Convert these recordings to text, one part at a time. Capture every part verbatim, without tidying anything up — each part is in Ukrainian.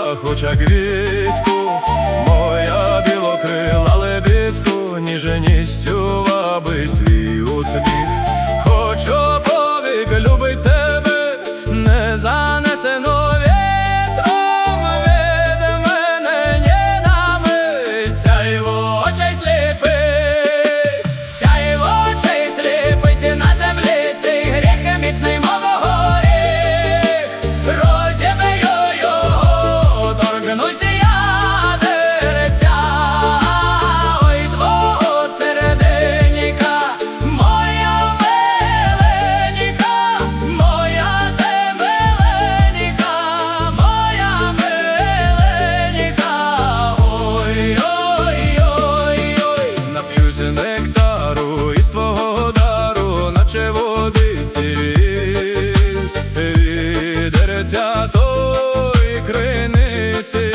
хоча квітку, моя білокрила лебідку, ніжністю вабить твій уцвіх. Хочу повік любить тебе, не занесено вітром від мене ні на мить. Сяйво очей сліпить, сяйво очей сліпить на землі цей гріх міцний, мов горіх. Розіб'ю його, торкнуся я дерця, ой, твого серденька, моя миленька, моя ти миленька, моя миленька, ой, ой, ой, ой. Нап'юсь нектару із твого дару, наче водиці із від дерця той криниці.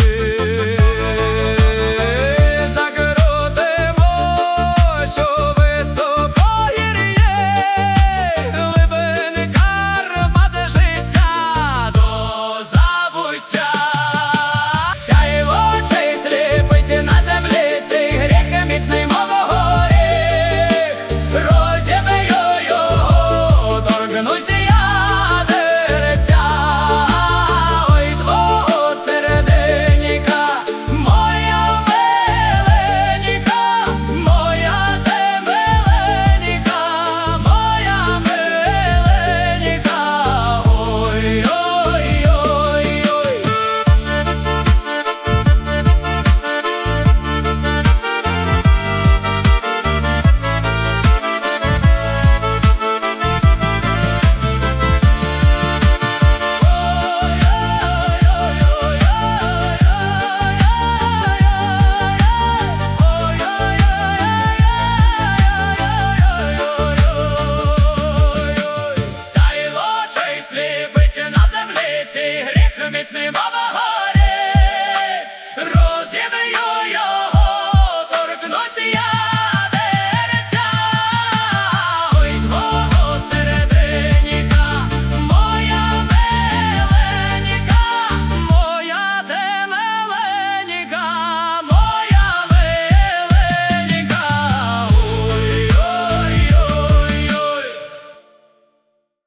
Закрутимо, що високо гір'є, глибини кармат життя до забуття. Сяйво очей сліпить на землі цей гріх міцний, мов горіх. Розіб'ю його, торкнуся я дерця, ой, твого серденька, моя миленька, моя ти миленька, моя миленька, ой, ой, ой, ой. Сяйво очей сліпить на землі цей гріх міцний, мов горіх.